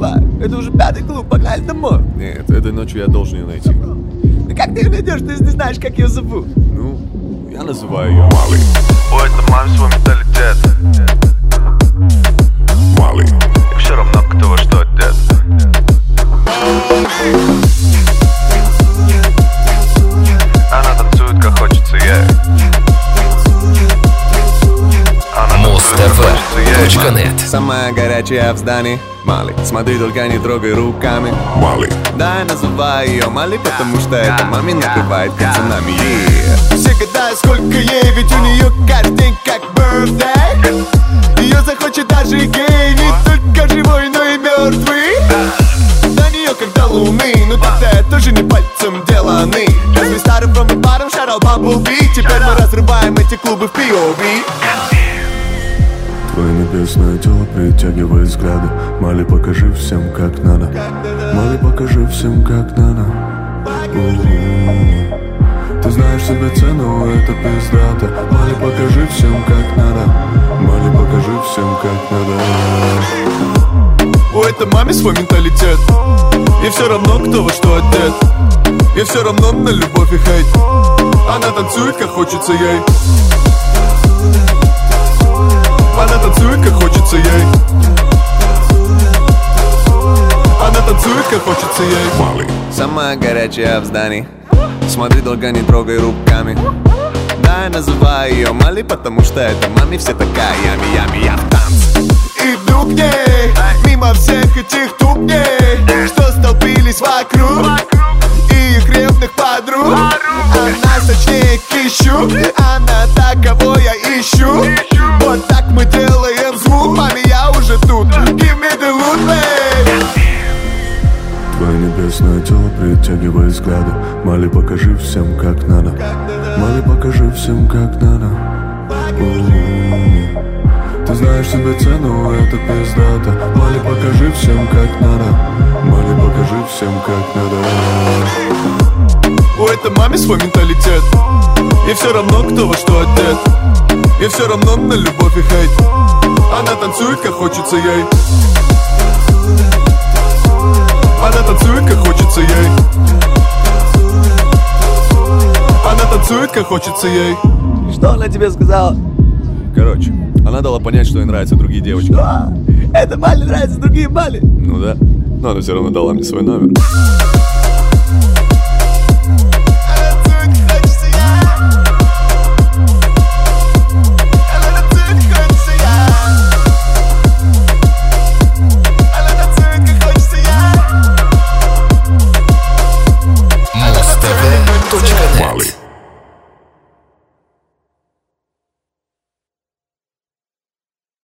давай, это уже 5-й клуб, погнали домой. Нет, этой ночью я должен ее найти. Ну как ты ее найдешь, ты не знаешь, как ее зовут? Ну, я называю ее Малой. У этой мамы свой менталитет. Малой. И все равно, кто во что одет. Она танцует, как хочется ей. Mustv.net. Самая горячая в здании Малой. Смотри, только не трогай руками Малой. Да, я называю ее Малой, потому что это маме накрывает цунами. Все гадают, сколько ей, ведь у нее каждый день как birthday. Ее захочет даже гей, не только живой, но и мертвый. До нее как до луны, ну тогда тоже не пальцем деланы. Если старый from the bottom, shout out Bumblebee. Теперь мы разрываем эти клубы в POV. Твое небесное тело притягивает взгляды. Мали, покажи всем, как надо. Мали, покажи всем, как надо. Ты знаешь себе цену, это пиздато. Мали, покажи всем, как надо. Мали, покажи всем, как надо. У этой маме свой менталитет. И все равно, кто во что одет. И все равно на любовь и хейт. Она танцует, как хочется ей. Она танцует, как хочется ей. Она танцует, как хочется ей. Малой. Самая горячая в здании. Смотри, долго не трогай руками. Да, я называю ее Малой, потому что это маме все такая ями-ями, я в танце. Иду к ней, мимо всех этих тупней, что столпились вокруг, и их ревных подруг. Она сочнее кищу, она та, кого я ищу. Вот так мы делаем звук, маме, я уже тут. Give me the loot, babe. Твое небесное тело притягивает взгляды. Мали, покажи всем, как надо. Мали, покажи всем, как надо. Ты знаешь себе цену, это пиздато. Мали, покажи всем, как надо. Мали, покажи всем, как надо. У этой маме свой менталитет. И все равно, кто во что одет. И все равно на любовь и хейт. Она танцует, как хочется ей. Она танцует, как хочется ей. Она танцует, как хочется ей. Что она тебе сказала? Короче, она дала понять, что ей нравятся другие девочки. Это Мали нравятся другие Мали. Ну да, но она все равно дала мне свой номер.